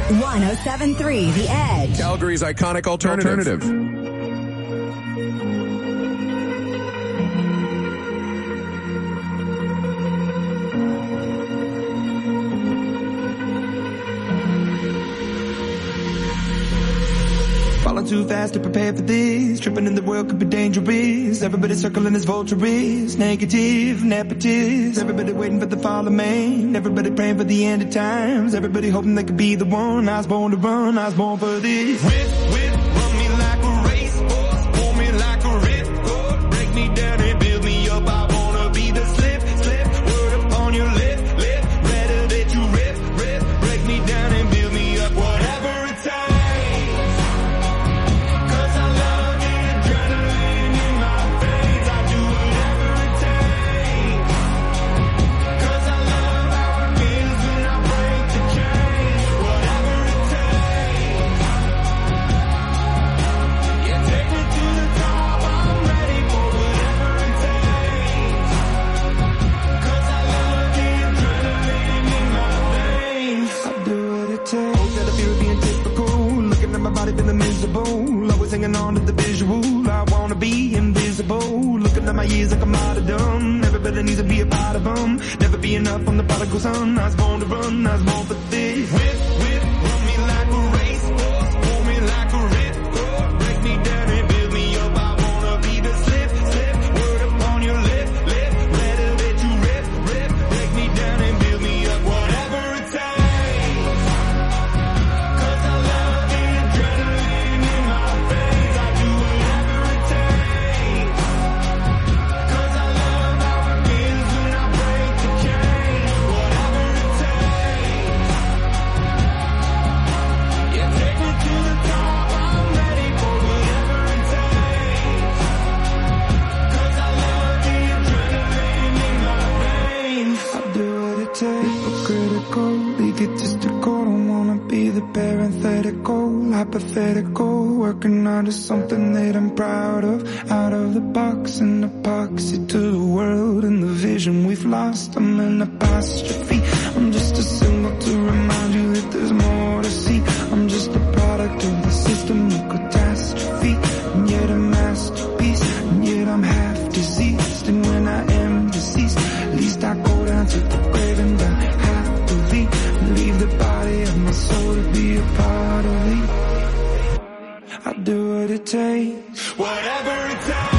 107.3 The Edge. Calgary's iconic alternative. Falling too fast to prepare for this. Tripping in the world could be dangerous. Everybody circling as vultures. Negative, nepotist. Everybody waiting for the fall of man. Everybody praying for the end of times. Everybody hoping they could be the one. I was born to run, I was born for this. Whip, run me like a racehorse. Pull me like a ripcord. Break me down and build me up. I wanna be the slip. Word upon your lip. Better that you rip. Break me down and build me up. Whatever it takes. Feeling miserable, always hanging on to the visual. I wanna be invisible. Looking at my years like I'm out of dumb. Everybody needs to be a part of them. Never be enough on the prodigal son. I was born to run, I was born for this. Whip, run me like a racehorse. Pull me like a ripcord. Break me down and build me up. I wanna be the slip. Word upon your lip. Better that you rip. Break me down and build me up. Whatever it takes. Hypothetical, working out of something that I'm proud of. Out of the box, an epoxy to the world and the vision we've lost. I'm an apostrophe. I'm just a symbol to remind you that there's more to see. I'm just a product of the system of catastrophe, and yet a masterpiece, and yet I'm half diseased. And when I am deceased, at least I go down to the grave and die happily, and leave the body of my soul to be a part of me. I'll do what it takes, whatever it takes.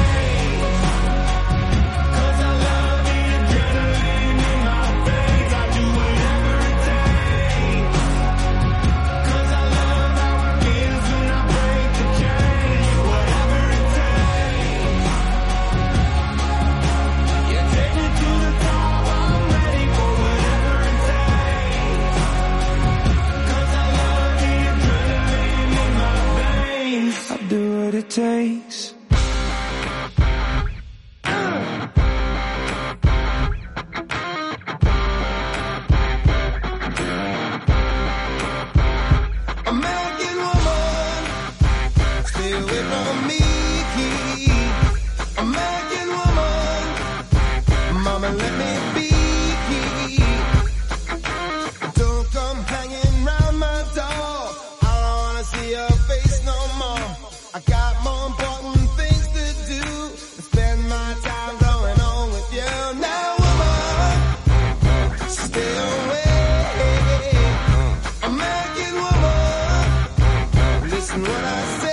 It takes. American woman, stay away from me. American woman, mama, let me be. Don't come hanging round my door. I don't wanna see your face no more. I got more important things to do than spend my time going on with you. Now, woman, stay away. American woman, listen what I say.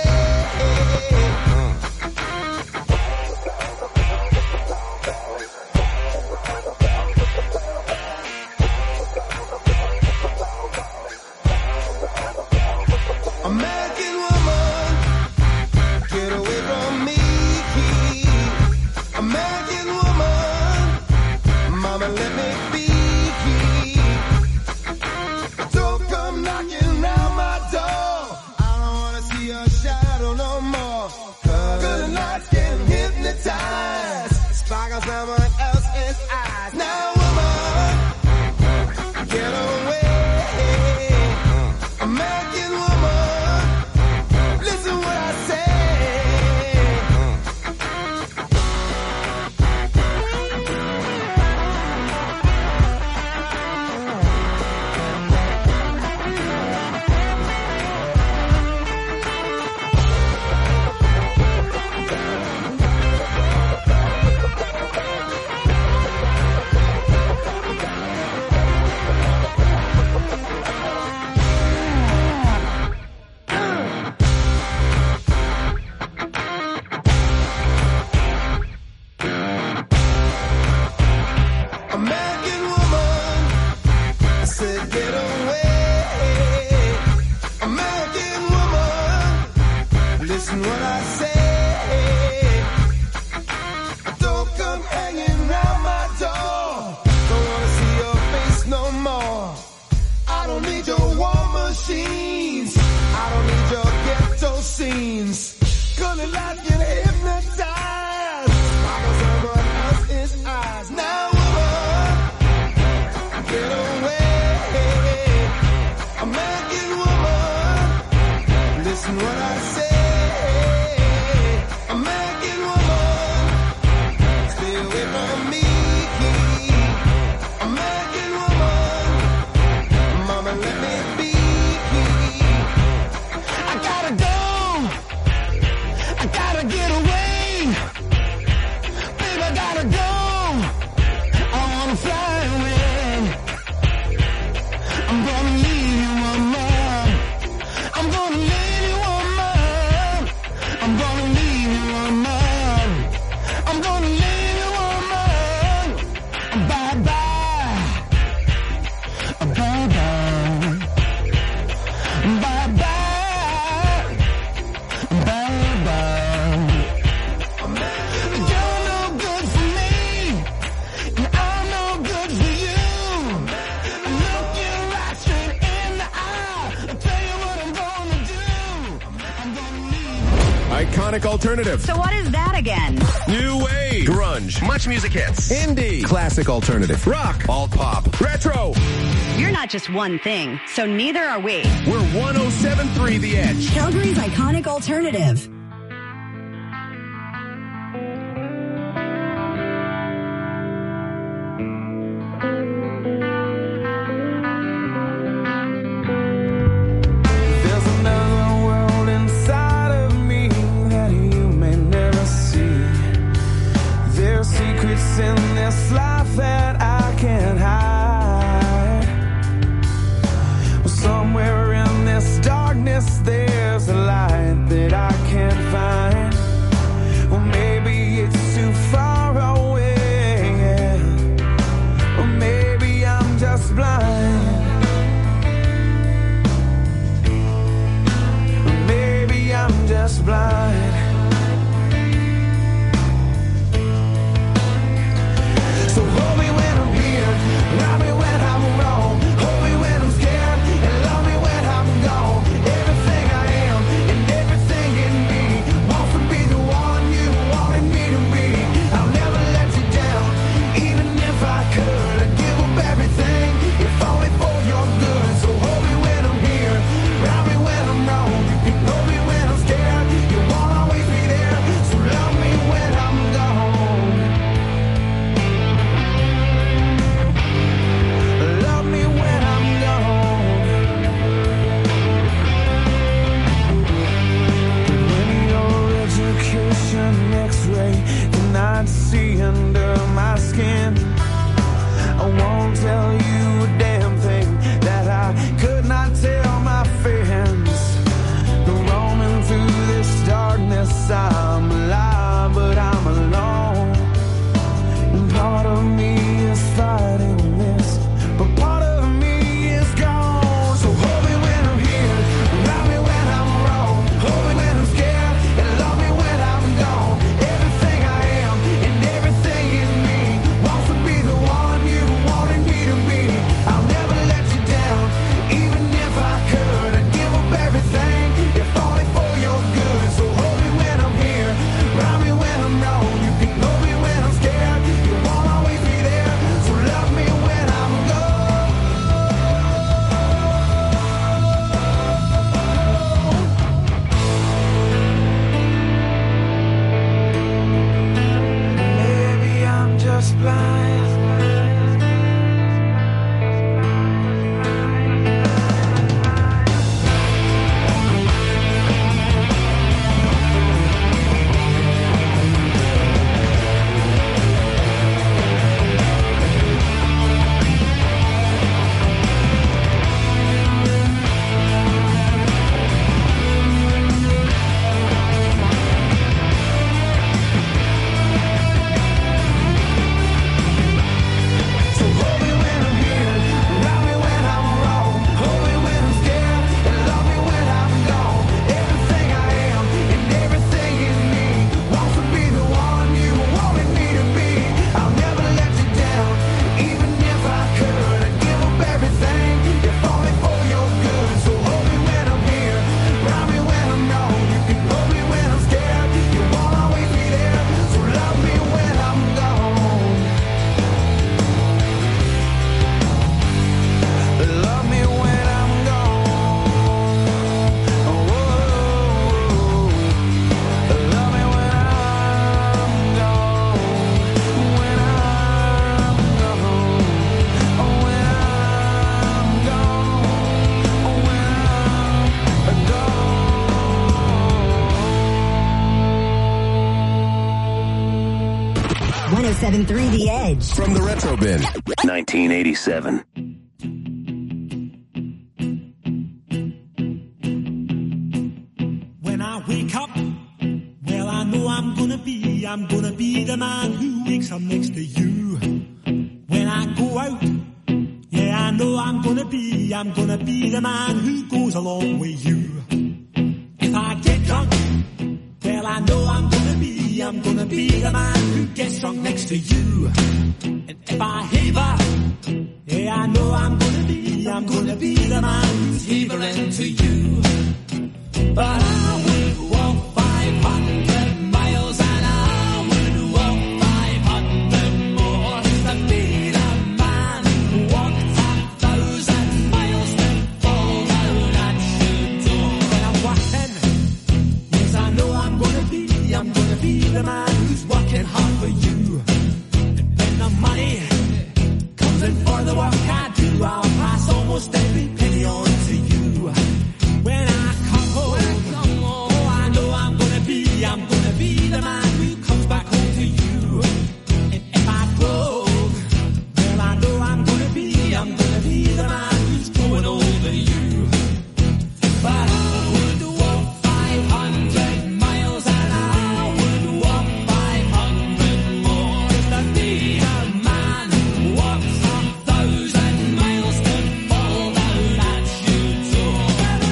American woman, get away from me. American woman, mama, let me be. Don't come knocking round my door. I don't wanna see your shadow no more. Good nights can hypnotize. Sparkle someone else's eyes. Now, woman, get away. American woman, listen what I say. machines. I don't need your ghetto scenes. Gonna let you hypnotize. Bottles on someone else's eyes. Now, woman, get away. American woman, listen what I say. American woman, stay away from me. American woman, mama, let me be. I gotta go. I gotta get away. Babe, I gotta go. I wanna fly away. I'm gonna leave you, woman. I'm gonna leave you, woman. I'm gonna leave you, woman. I'm gonna leave you, woman. Bye-bye. Bye-bye. Bye-bye. Bye-bye. You're no good for me, and I'm no good for you. Look you right straight in the eye. I'll tell you what I'm gonna do. I'm gonna leave. Iconic alternative. So what is that again? New wave. Grunge. Much music hits. Indie. Classic alternative. Rock. Alt pop. Retro. You're not just one thing, so neither are we. We're 107.3 The Edge. Calgary's iconic alternative. There's another world inside of me that you may never see. There's secrets in this life that I can't hide. Well, somewhere in this darkness there's a light that I can't find. Well, maybe it's too far away, or maybe I'm just blind. Maybe I'm just blind. So hold me when I'm here, love me when I'm wrong. Hold me when I'm scared, and love me when I'm gone. Everything I am and everything in me wants to be the one you wanted me to be. I'll never let you down, even if I could. I'd give up everything, if only for your good. So hold me when I'm here, love me when I'm wrong. You hold me when I'm scared, you won't always be there. So love me when I'm gone. Love me when I'm gone. When your education X-ray cannot see under my skin, I won't tell you a damn thing that I could not tell my friends. Roaming through this darkness, I'm alive, but I'm alone. And part of me is fighting this, but part of me is gone. So hold me when I'm here, love me when I'm wrong. Hold me when I'm scared, and love me when I'm gone. Everything I am and everything in me wants to be the one you wanted me to be. I'll never let you down, even if I could. I'd give up everything, if only for your good. So hold me when I'm here, love me when I'm wrong. You can hold me when I'm scared, you won't always be there. So love me when I'm gone. Maybe I'm just blind. 107.3 The Edge. From the Retro Bin. 1987. When I wake up, well, I know I'm gonna be the man who wakes up next to you. When I go out, yeah, I know I'm gonna be the man who goes along with you. If I get drunk, well, I know I'm gonna be the man who gets drunk next to you. And if I haver, yeah, I know I'm gonna be the man who's havering to you. But I would walk 500 miles and I would walk 500 more just to be the man who walked 1,000 miles to fall down at your door. When I'm walking, yes, I know I'm gonna be the man who's working hard for you. And when the money comes in for the work I do, I'll pass almost every penny on to you. When I come home, oh, I know I'm gonna be the man who comes back home to you. And if I broke, well, I know I'm gonna be the man who's going over you. But I would walk 500 miles and I would walk 500 more just to be the man who walks 1,000 miles to fall down at your door.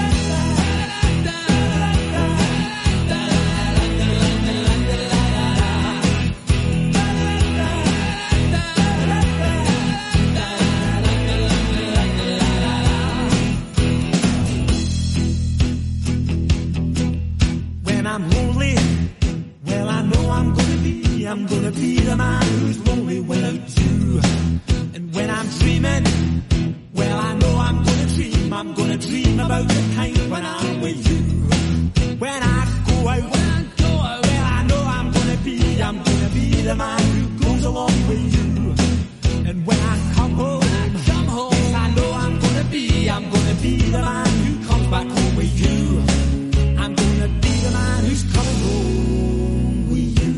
When I'm lonely, well, I know I'm gonna be the man who's lonely without you. And when I'm dreaming, well, I know I'm gonna dream about the time when I'm with you. When I go out, well, I know I'm gonna be the man who goes along with you. And when I come home, yes, I know I'm gonna be the man who comes back home with you. I'm gonna be the man who's coming home with you.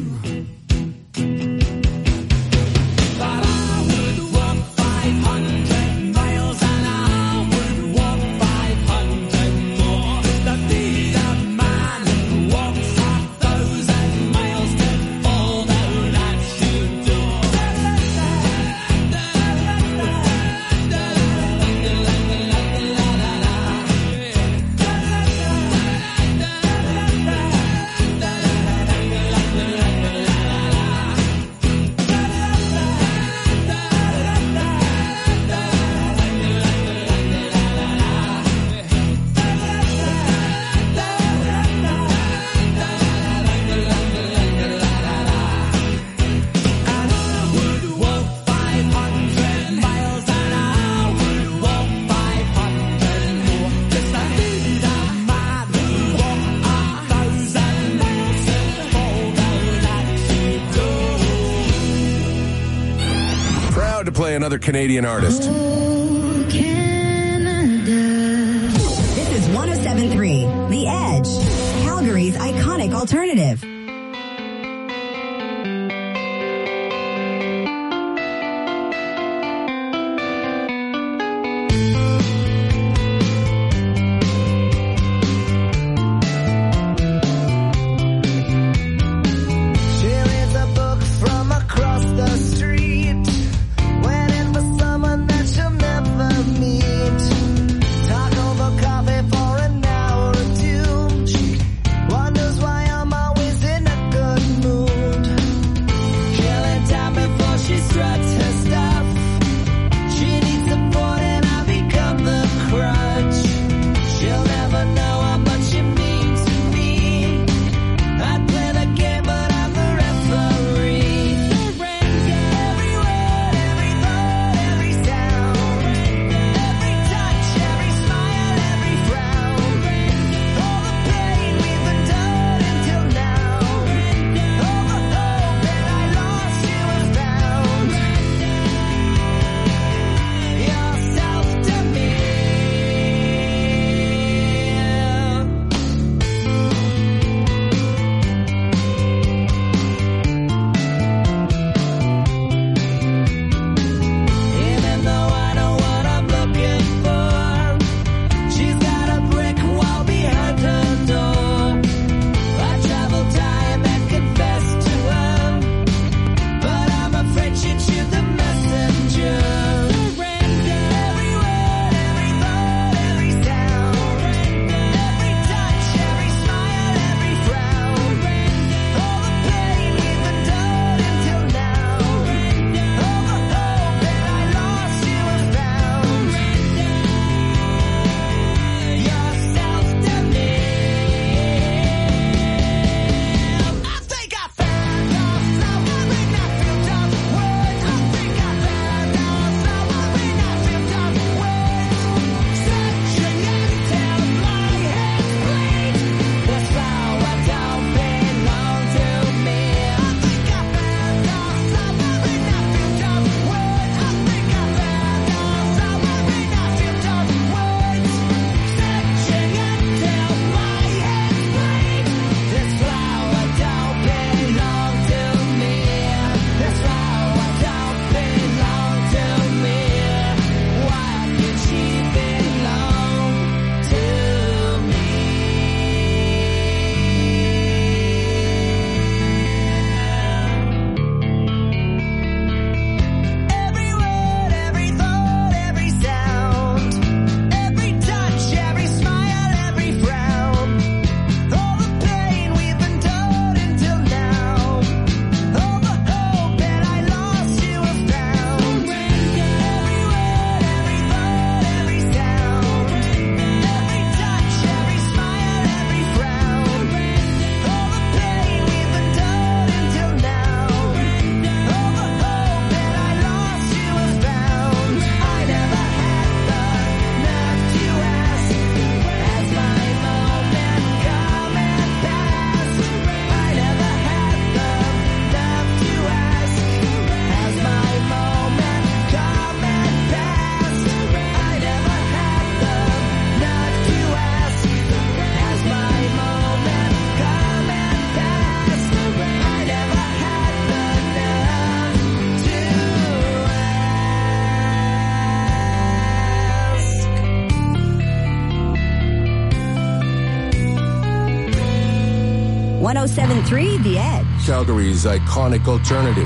But I would walk 500 miles and I would walk 500 more just to be the man who walks 1,000 miles to fall down at your door. Proud to play another Canadian artist. This is 107.3 The Edge, Calgary's iconic alternative. She reads a book from across the street, waiting for someone that she'll never meet. Talk over coffee for an hour or two. She wonders why I'm always 107.3 The Edge. Calgary's iconic alternative.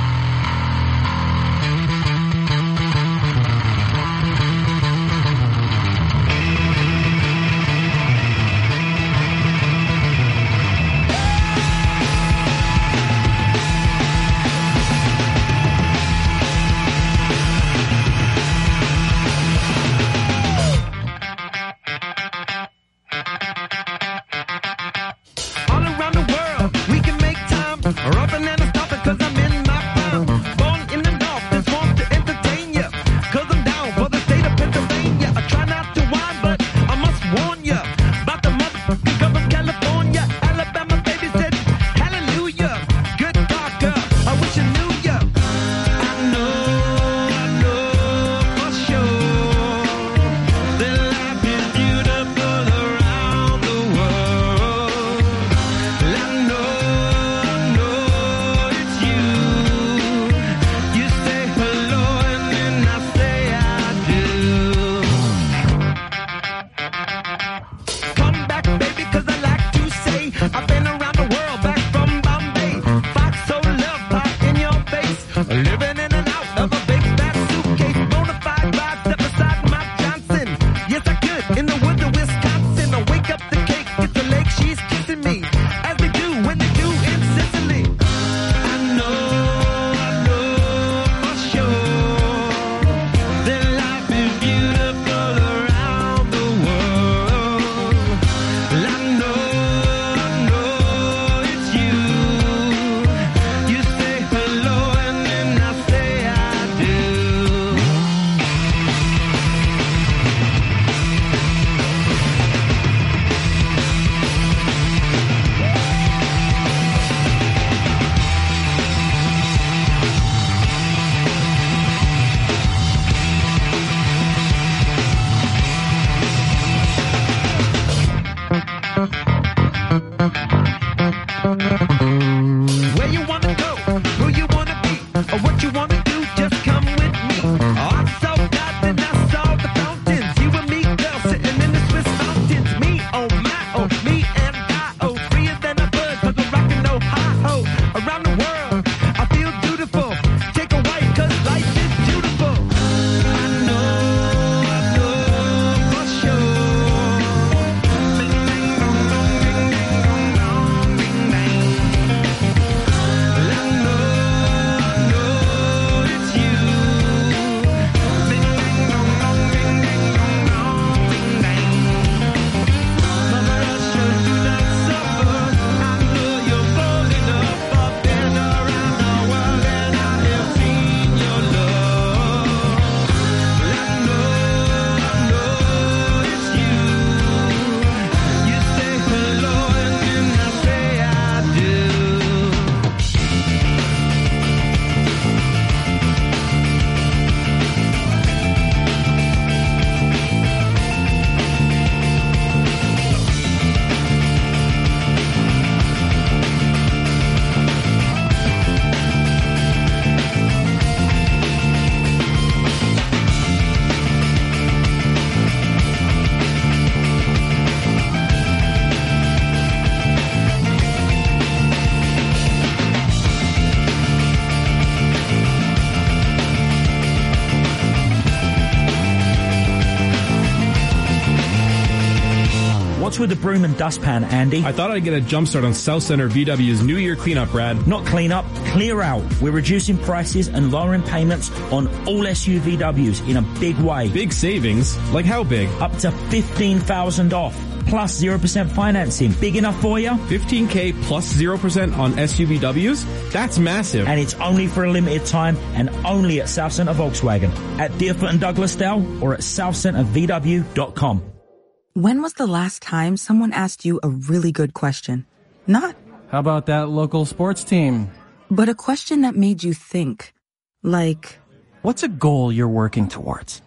What's with the broom and dustpan, Andy? I thought I'd get a jumpstart on South Center VW's New Year cleanup, Brad. Not clean up, clear out. We're reducing prices and lowering payments on all SUVWs in a big way. Big savings? Like how big? Up to $15,000 off. Plus 0% financing. Big enough for you? $15K plus 0% on SUVWs? That's massive. And it's only for a limited time and only at South Center Volkswagen. At Deerfoot and Douglasdale or at southcentervw.com. When was the last time someone asked you a really good question? Not, how about that local sports team? But a question that made you think. Like, what's a goal you're working towards?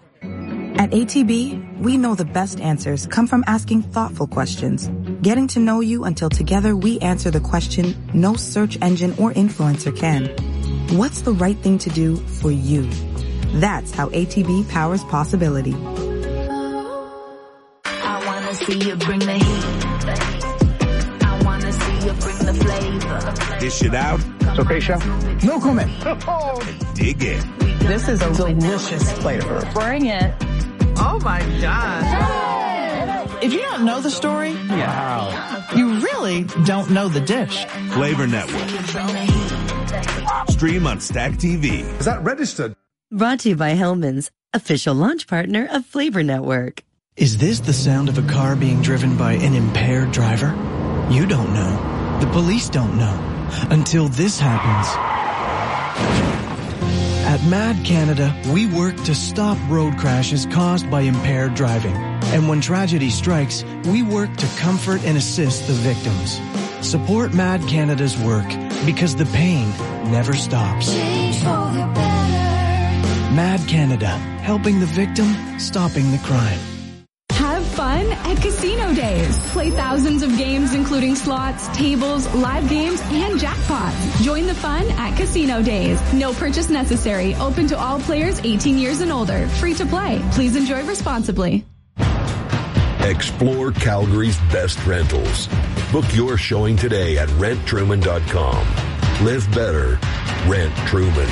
At ATB, we know the best answers come from asking thoughtful questions, getting to know you until together we answer the question no search engine or influencer can. What's the right thing to do for you? That's how ATB powers possibility. I wanna see you bring the heat. I wanna see you bring the Dish it out. It's okay, chef? No comment. Dig in. This is a delicious flavor. Bring it. Oh my God. If you don't know the story, you really don't know the dish. Flavor Network. Stream on Stack TV. Is that registered? Brought to you by Hellman's, official launch partner of Flavor Network. Is this the sound of a car being driven by an impaired driver? You don't know. The police don't know. Until this happens. At MAD Canada, we work to stop road crashes caused by impaired driving. And when tragedy strikes, we work to comfort and assist the victims. Support MAD Canada's work because the pain never stops. MAD Canada, helping the victim, stopping the crime. Have fun at Casino Days. Play thousands of games including slots, tables, live games, and jackpots. Join the fun at Casino Days. No purchase necessary. Open to all players 18 years and older. Free to play. Please enjoy responsibly. Explore Calgary's best rentals. Book your showing today at renttruman.com. Live better. Rent Truman.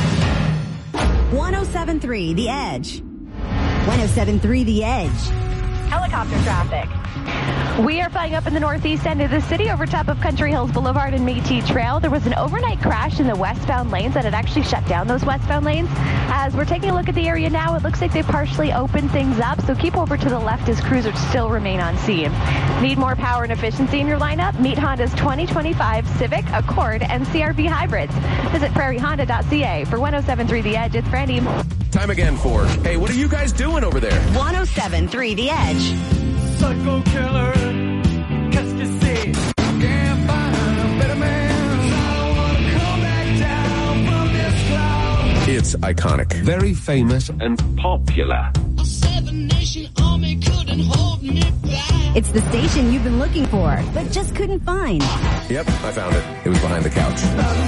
107.3 The Edge. 107.3 The Edge. Helicopter traffic. We are flying up in the northeast end of the city over top of Country Hills Boulevard and Métis Trail. There was an overnight crash in the westbound lanes that had actually shut down those westbound lanes. As we're taking a look at the area now, it looks like they partially opened things up, so keep over to the left as crews still remain on scene. Need more power and efficiency in your lineup? Meet Honda's 2025 Civic, Accord, and CR-V hybrids. Visit prairiehonda.ca. For 107.3 The Edge, it's Brandy. Time again for, hey, what are you guys doing over there? 107.3 The Edge. Psycho killer, qu'est-ce que c'est? Can't find a better man. I don't wanna come back down from this cloud. It's iconic, very famous, and popular. A seven-nation army couldn't hold me back. It's the station you've been looking for, but just couldn't find. Yep, I found it. It was behind the couch.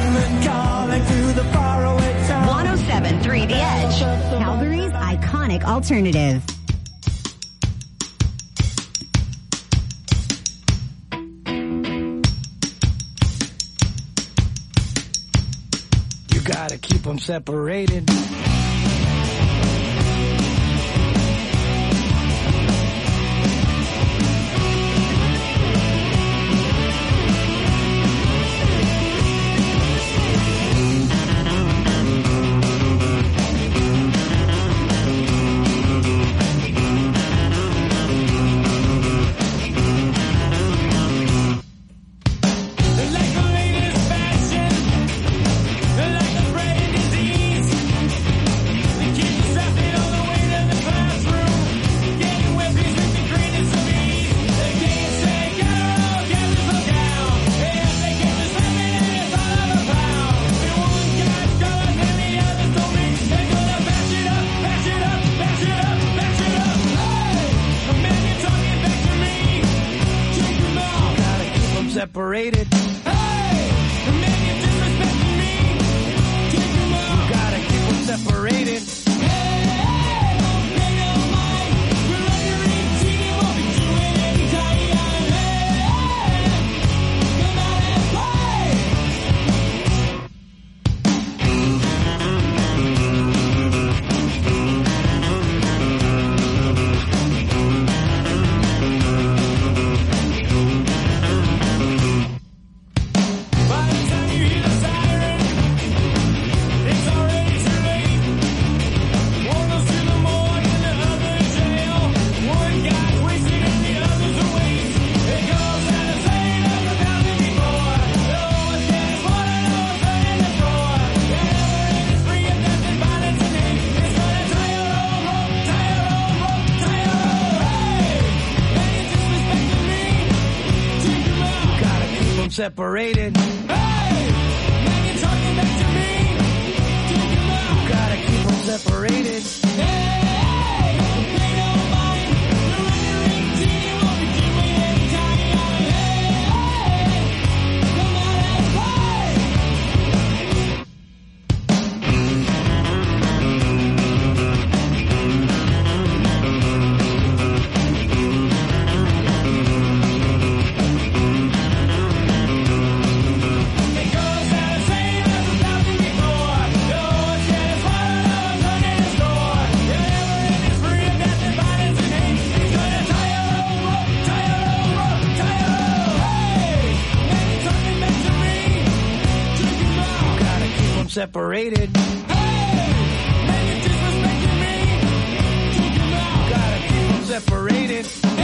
107.3 The Edge. Calgary's iconic alternative. You gotta keep them separated. Separated. Hey, the man you're disrespecting me. Keep him up. You gotta keep them separated. Hey, don't pay no mind. We're under 18 and we'll be doing anytime. Hey, come out and separated. Hey, man, you're talking back to me. Take him out. You gotta keep them separated. Hey, don't pay no mind. We're under 18 and we'll be doing anytime. Hey, come out and separated. Gotta keep them separated.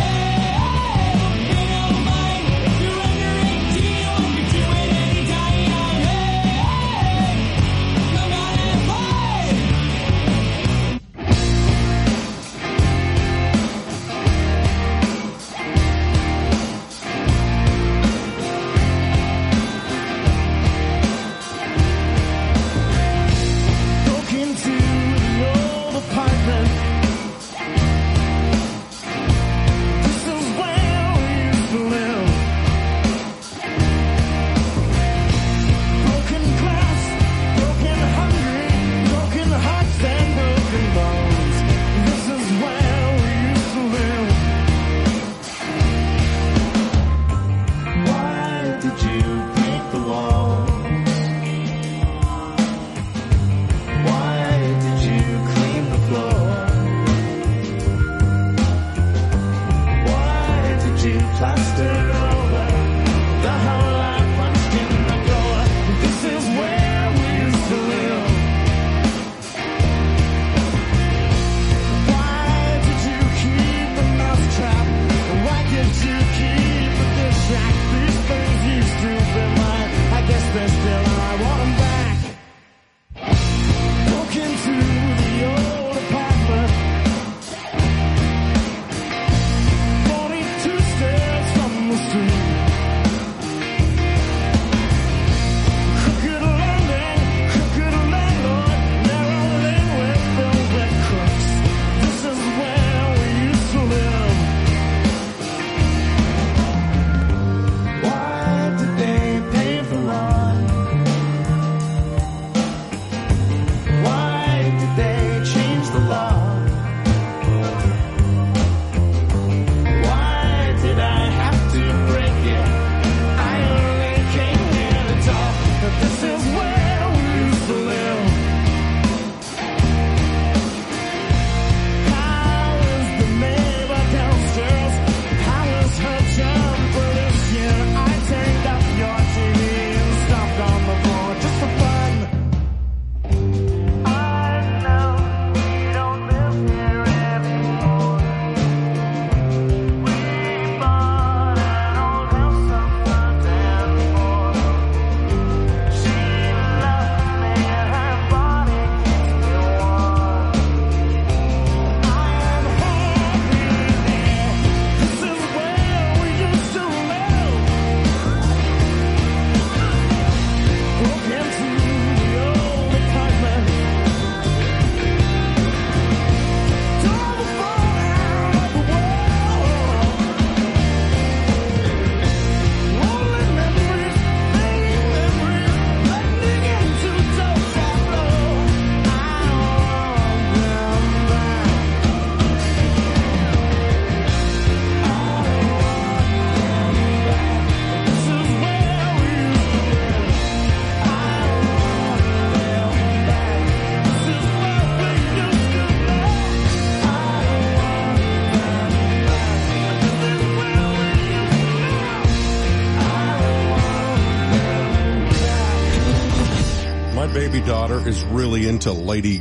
Baby daughter is really into Lady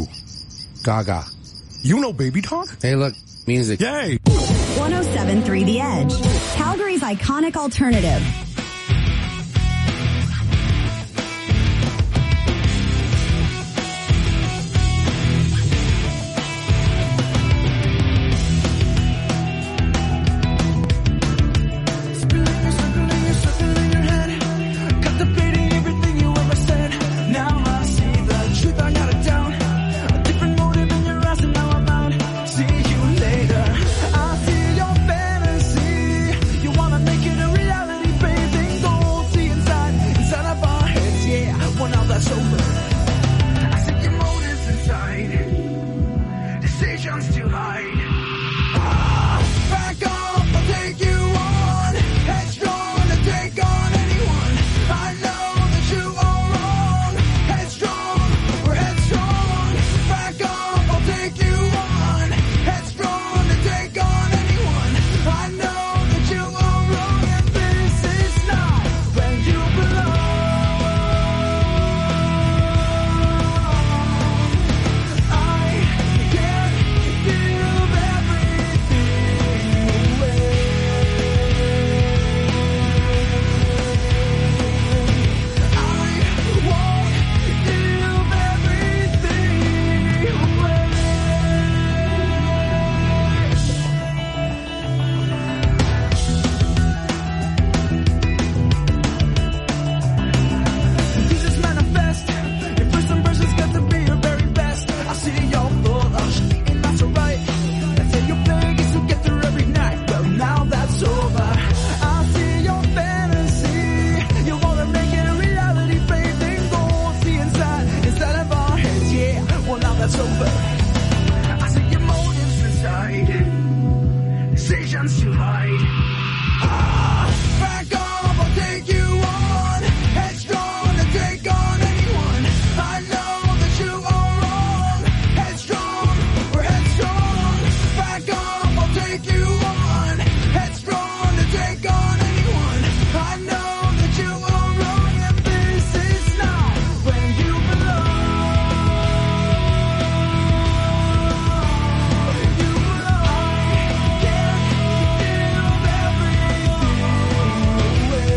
Gaga. You know Baby Talk? Hey, look, music. Yay! 107.3 The Edge, Calgary's iconic alternative. Later, I see your fantasy. You wanna make it a reality, baby. it's over. I see your motives inside, decisions to hide. Back off, I'll take you on. Headstrong to take on anyone. I know that you are wrong. Headstrong, we're headstrong. Back off, I'll take you on. Headstrong to take on anyone. I know that you are wrong, and this is not where you belong. You belong. Can't give everything away.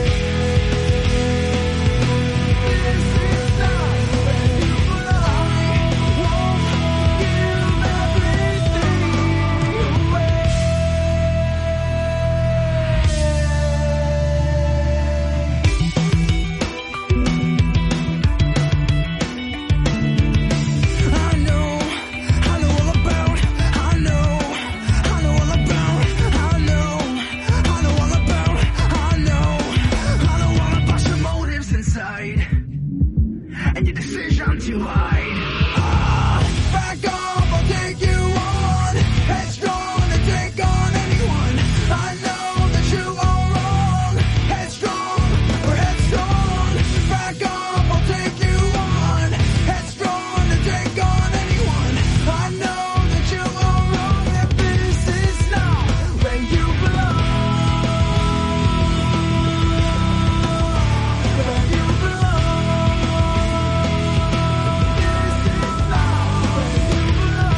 This is not where you belong. Won't give everything away. I know all about, I know all about, all about your motives inside and your decision to hide. Back off, I'll take you on. Headstrong to take on anyone. I know that you are wrong. Headstrong, we're headstrong. Back off, I'll take you on. Headstrong to take on anyone. I know that you are wrong, and this is not where you belong. Where you belong. This is not where you belong.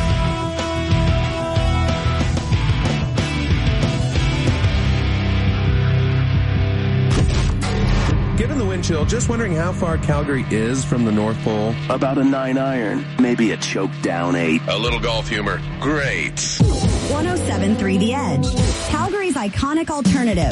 Given the wind chill, just wondering how far Calgary is from the North Pole. About a 9 iron, maybe a choke down 8. A little golf humor. Great. 107.3 The Edge. Calgary's iconic alternative.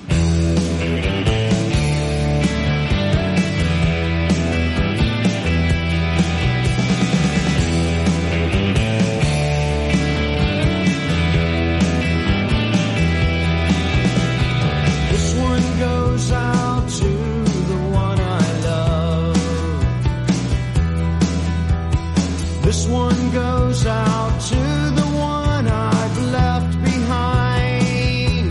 This one goes out to the one I love. This one goes out to the one I've left behind.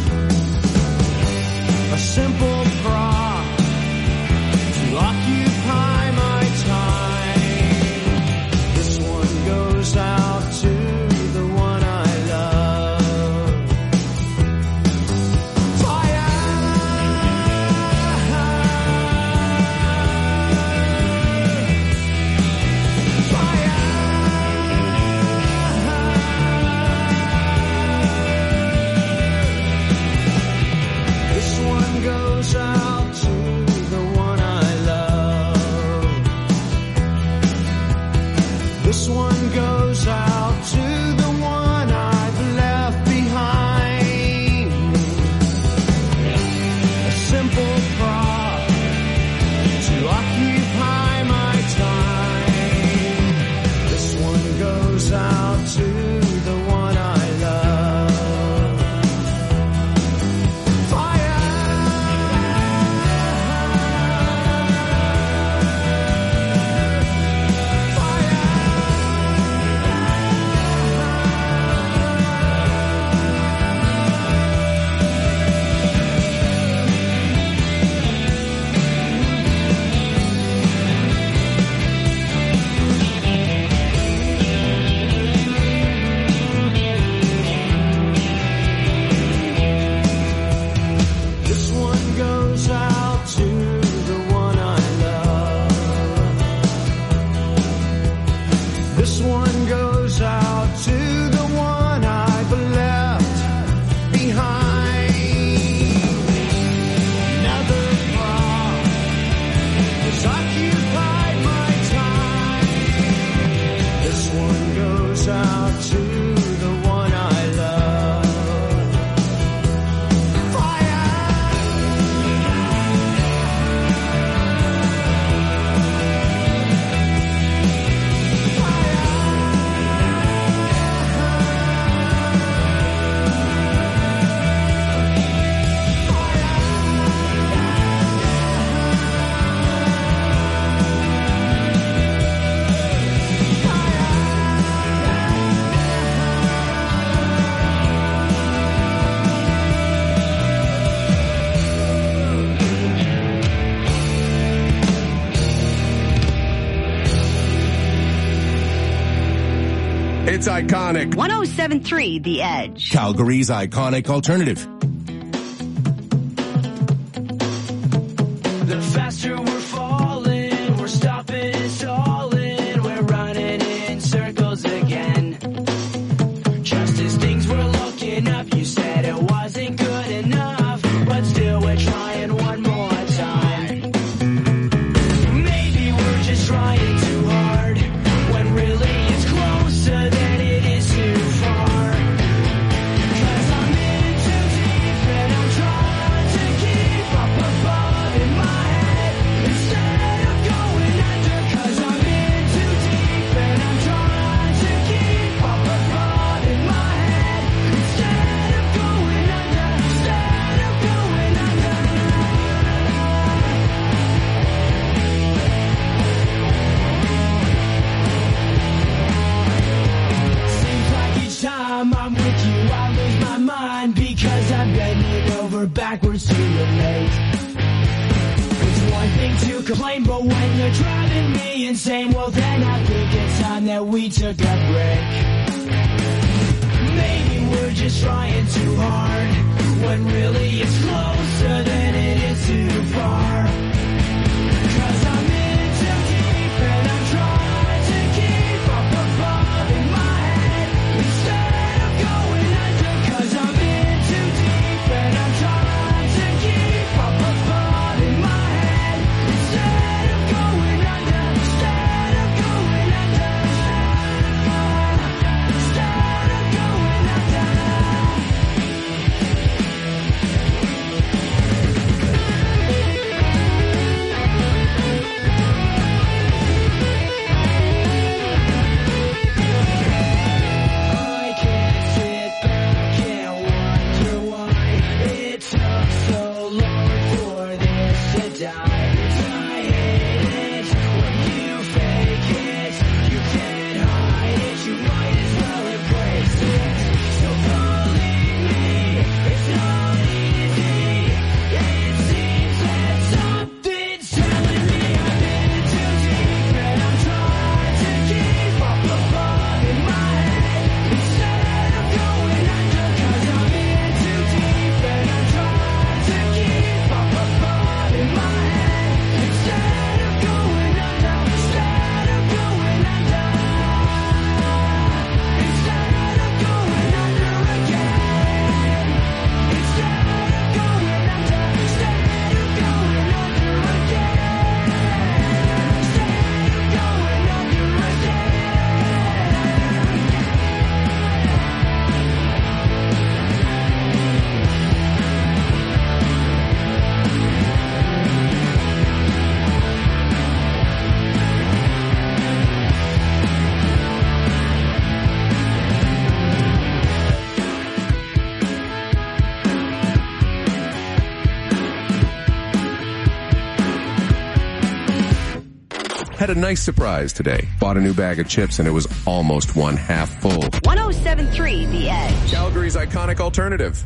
A simple prop to occupy my time. This one goes out to the one I love. This one goes out to the one I love. This one goes out to the one I've left behind. A simple prop to occupy my time. This one goes out to the one I love. This one goes out to the one I love. This one goes out to the one I've left behind. Another prop has occupied my time. This one goes out to the one I love. Fire! It's iconic. 107.3 The Edge. Calgary's iconic alternative. The faster we're falling, we're stopping and stalling, we're running in circles again. Just as things were looking up, you said it wasn't good enough, but still we're trying one more time. Maybe we're just trying too hard, when really it's closer than it is too far. 'Cause I'm in too deep and I'm trying to keep up above in my head instead of going under. 'Cause I'm in too deep and I'm trying to keep up above in my head instead of going under. Instead of going under. Seems like each time I'm with you, I lose my mind because I'm bending over backwards to relate. It's one thing to complain, but when you're driving me insane, well then I think it's time that we took a break. Maybe we're just trying too hard, when really it's closer than it is too far. 'Cause I'm in too deep and I'm trying to keep up above in my head instead of going under. 'Cause I'm in too deep and I'm trying to keep up above in my head instead of going under. Instead of going under. Instead of going under. I can't sit back and wonder why it took so long for this to die. 'Cause I hate it when you fake it. You can't hide it, you might as well embrace it. So believe me, it's not easy. It seems that something's telling me I've been too deep and I'm trying to keep up above in my head instead of going under. 'Cause I'm in too deep and I'm trying to keep up above in my head instead of going under. Instead of going under. Instead of going under again. Instead of going under. Instead of going under again. Instead of going under again. Had a nice surprise today. Bought a new bag of chips and it was almost one half full. 107.3 The Edge. Calgary's iconic alternative.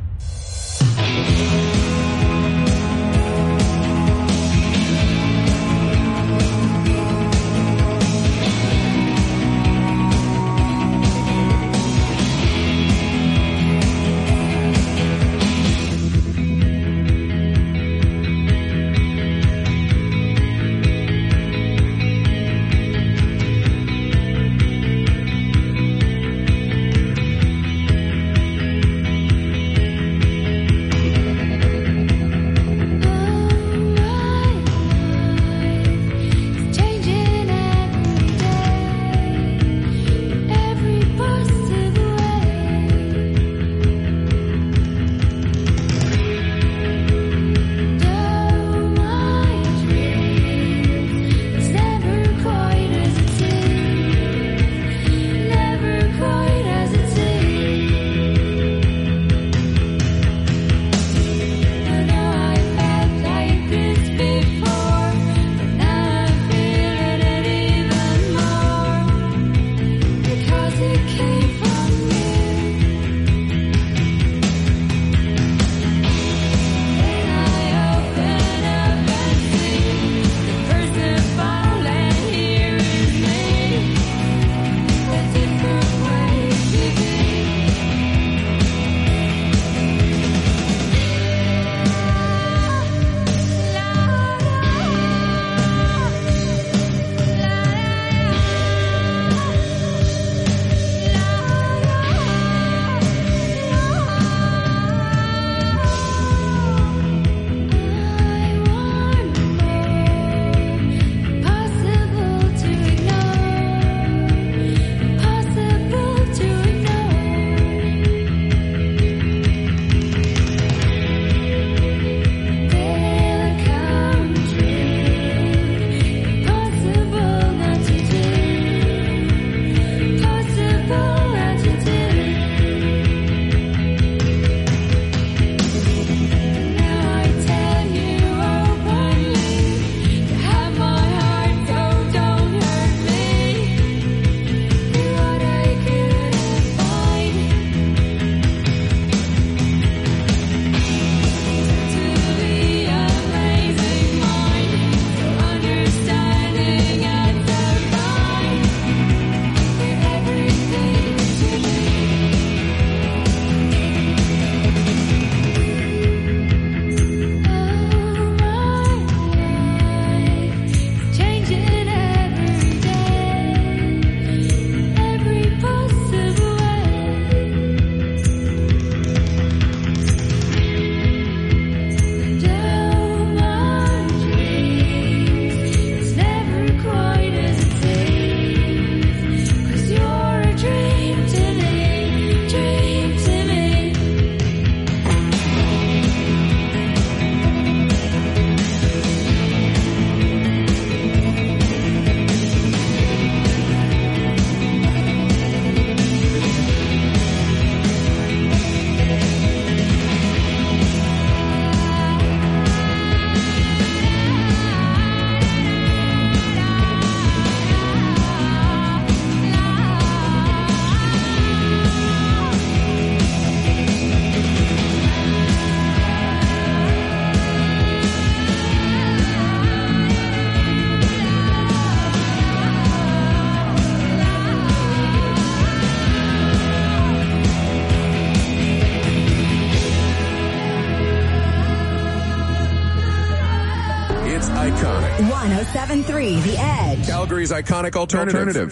107.3 The Edge. Calgary's iconic alternative.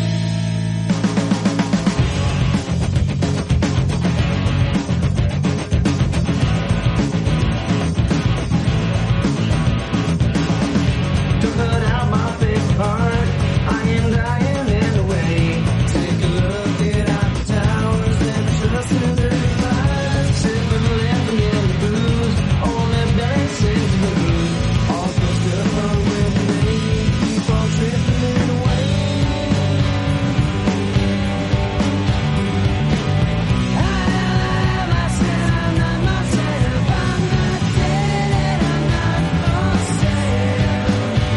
To put out my big heart, I am dying in the way. Take a look at our towers and trust in the fire. Sipping, living in the booze, only dancing to the moon. All supposed to fun with me, keep on tripping away. I'm not myself, I'm not dead and I'm not for sale.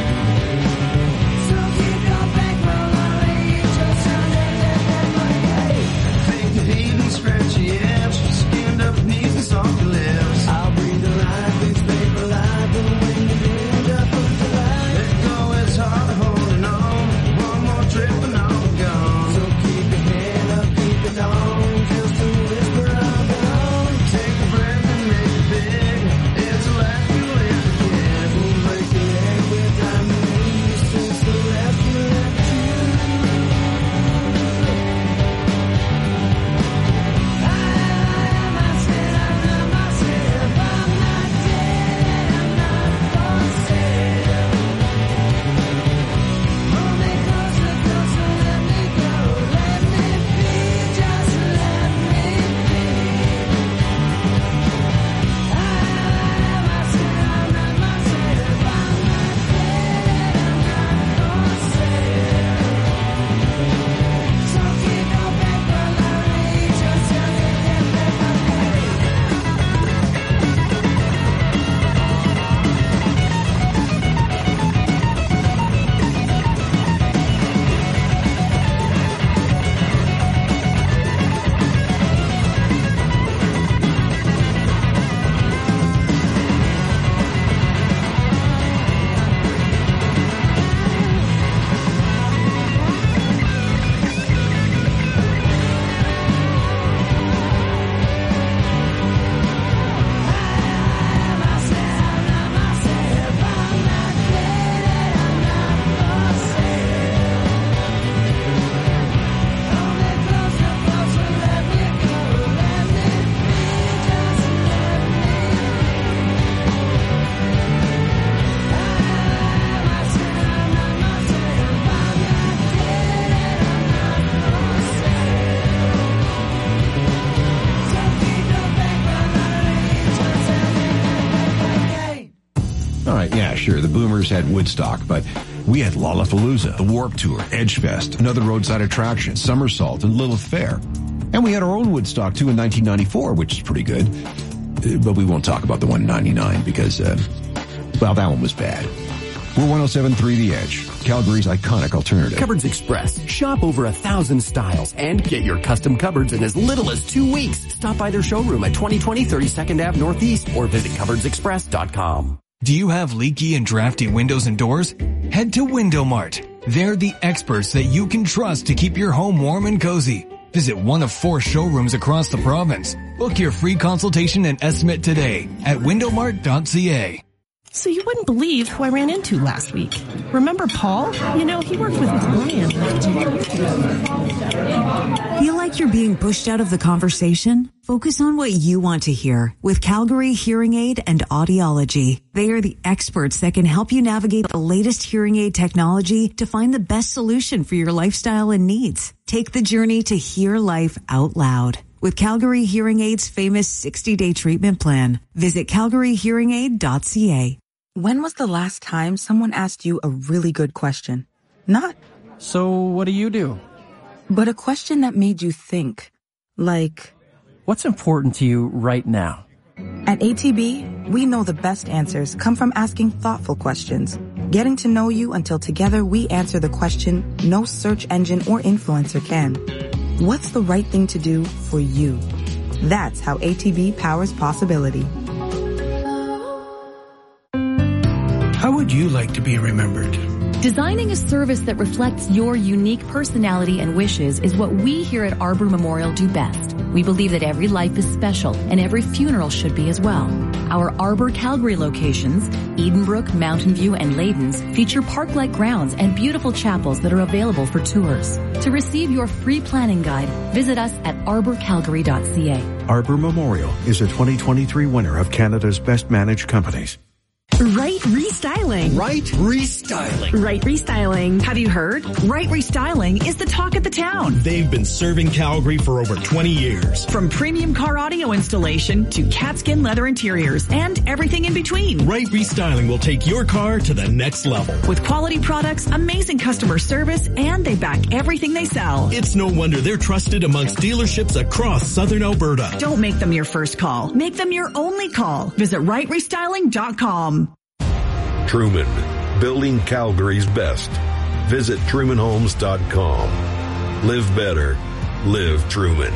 So keep your bankroll on me, just under my head. Think the heat and scratch your hips, skinned up knees and soft lips. I'll breathe the life, it's paper life, and when you end up with the light, let go, it's hard holding on. One more trip and I'll be gone. So keep your head up, keep it on, just a whisper I'll be on. Take a breath and make it big. It's the last you live again. We'll break your leg with diamond rings since the last you left you. I'm not myself, I'm not dead and I'm not for sale. Hold me closer, closer, let me go, let me be, just let me be. I'm not myself, I'm not dead and I'm not for sale. So keep your bankroll on me, just tell me that All right, yeah, sure. The Boomers had Woodstock, but we had Lollapalooza, the Warped Tour, Edgefest, another roadside attraction, Somersault, and Lilith Fair. And we had our own Woodstock, too, in 1994, which is pretty good. But we won't talk about the one in 99 because, well, that one was bad. We're 107.3 The Edge, Calgary's iconic alternative. Cupboards Express. Shop over 1,000 styles and get your custom cupboards in as little as 2 weeks. Stop by their showroom at 2020 32nd Ave Northeast or visit cupboardsexpress.com. Do you have leaky and drafty windows and doors? Head to Window Mart. They're the experts that you can trust to keep your home warm and cozy. Visit one of 4 showrooms across the province. Book your free consultation and estimate today at windowmart.ca. So you wouldn't believe who I ran into last week. Remember Paul? You know, he worked with Brian. Feel like you're being pushed out of the conversation? Focus on what you want to hear with Calgary Hearing Aid and Audiology. They are the experts that can help you navigate the latest hearing aid technology to find the best solution for your lifestyle and needs. Take the journey to hear life out loud with Calgary Hearing Aid's famous 60-day treatment plan. Visit calgaryhearingaid.ca. When was the last time someone asked you a really good question? Not, so what do you do? But a question that made you think. Like, what's important to you right now? At ATB, we know the best answers come from asking thoughtful questions. Getting to know you until together we answer the question no search engine or influencer can. What's the right thing to do for you? That's how ATB powers possibility. How would you like to be remembered? Designing a service that reflects your unique personality and wishes is what we here at Arbor Memorial do best. We believe that every life is special and every funeral should be as well. Our Arbor Calgary locations, Edenbrook, Mountain View, and Ladens, feature park-like grounds and beautiful chapels that are available for tours. To receive your free planning guide, visit us at arborcalgary.ca. Arbor Memorial is a 2023 winner of Canada's Best Managed Companies. Right Restyling. Right Restyling. Right Restyling. Have you heard? Right Restyling is the talk of the town. They've been serving Calgary for over 20 years. From premium car audio installation to catskin leather interiors and everything in between. Right Restyling will take your car to the next level. With quality products, amazing customer service, and they back everything they sell. It's no wonder they're trusted amongst dealerships across southern Alberta. Don't make them your first call. Make them your only call. Visit rightrestyling.com. Truman, building Calgary's best. Visit trumanhomes.com. Live better. Live Truman.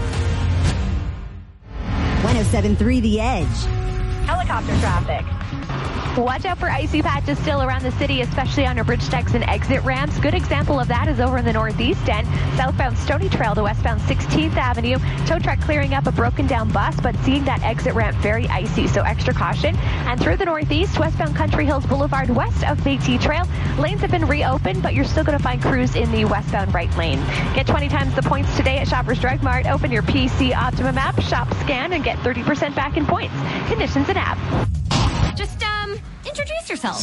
107.3 The Edge. Helicopter traffic. Watch out for icy patches still around the city, especially on our bridge decks and exit ramps. Good example of that is over in the northeast end, southbound Stony Trail to westbound 16th Avenue. Tow truck clearing up a broken down bus, but seeing that exit ramp very icy, so extra caution. And through the northeast, westbound Country Hills Boulevard west of Métis Trail, lanes have been reopened, but you're still going to find crews in the westbound right lane. Get 20 times the points today at Shoppers Drug Mart. Open your PC Optimum app, shop, scan, and get 30% back in points. Conditions and app. Just, introduce yourself.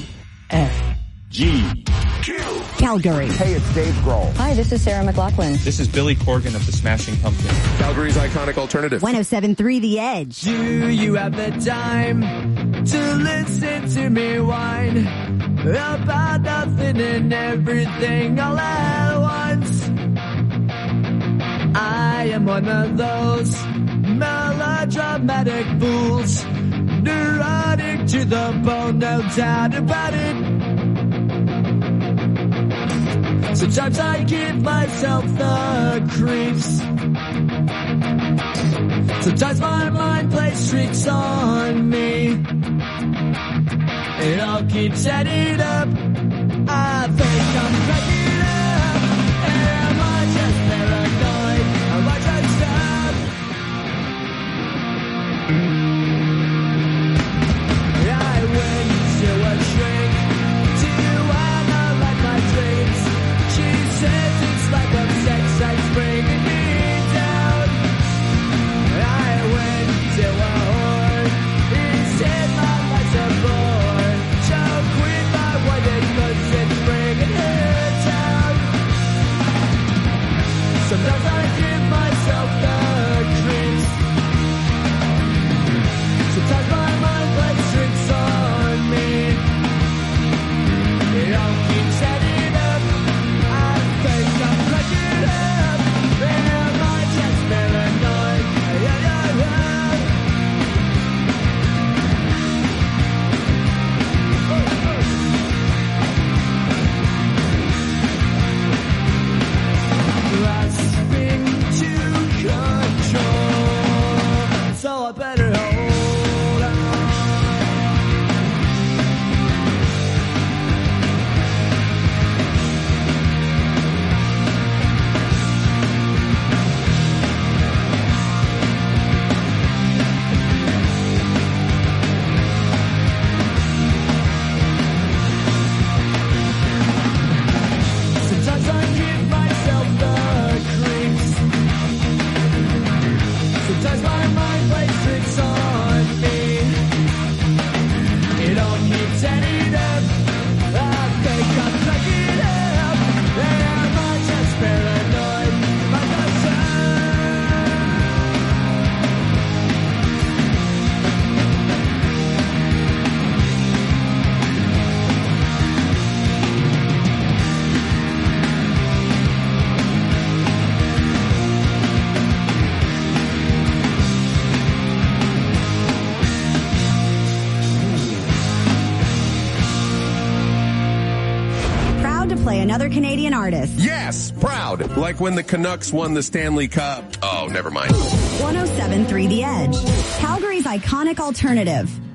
C-F-G. Calgary. Hey, it's Dave Grohl. Hi, this is Sarah McLachlan. This is Billy Corgan of the Smashing Pumpkins. Calgary's iconic alternative. 107.3 The Edge. Do you have the time to listen to me whine about nothing and everything all at once? I am one of those melodramatic fools, neurotic to the bone, no doubt about it. Sometimes I give myself the creeps. Sometimes my mind plays tricks on me. It all keeps adding up. I think I'm cracking up. Am I just paranoid? Am I just stuck? I went to a shrink to analyze my dreams. She says it's like a sex that's bringing me down. I went to a whore. He said my life's a bore. Choke with my wife because it's bringing her down. Sometimes I give myself the creeps. Sometimes my mind plays tricks on me. It all keeps adding up. I think I'm cracking up. Am I just paranoid? Grasping to control, so I better hold on. Sometimes I give myself the creeps. Sometimes my mind plays tricks on me. It all keeps adding up. I think I'm cracking up. Am I just paranoid? My Proud to play another Canadian artist. Yes, proud. Like when the Canucks won the Stanley Cup. Oh, never mind. 107.3 The Edge. Calgary's iconic alternative.